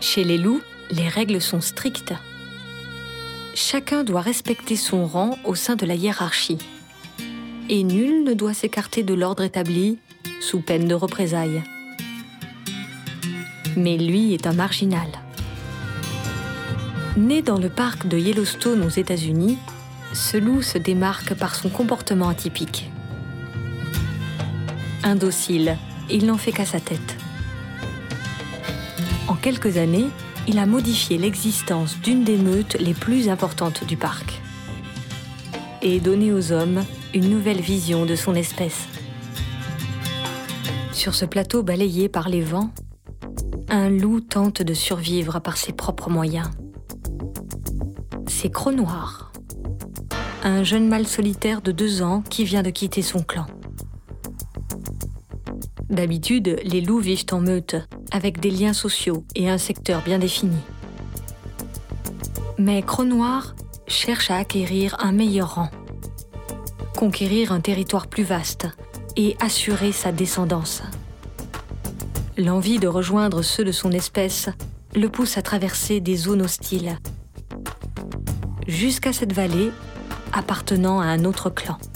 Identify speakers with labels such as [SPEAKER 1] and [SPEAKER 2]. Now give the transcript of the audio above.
[SPEAKER 1] Chez les loups, les règles sont strictes. Chacun doit respecter son rang au sein de la hiérarchie. Et nul ne doit s'écarter de l'ordre établi, sous peine de représailles. Mais lui est un marginal. Né dans le parc de Yellowstone aux États-Unis, ce loup se démarque par son comportement atypique. Indocile, il n'en fait qu'à sa tête. En quelques années, il a modifié l'existence d'une des meutes les plus importantes du parc et donné aux hommes une nouvelle vision de son espèce. Sur ce plateau balayé par les vents, un loup tente de survivre par ses propres moyens. C'est Croc-Noir, un jeune mâle solitaire de 2 ans qui vient de quitter son clan. D'habitude, les loups vivent en meute, avec des liens sociaux et un secteur bien défini. Mais Croc-Noir cherche à acquérir un meilleur rang, conquérir un territoire plus vaste et assurer sa descendance. L'envie de rejoindre ceux de son espèce le pousse à traverser des zones hostiles, jusqu'à cette vallée appartenant à un autre clan.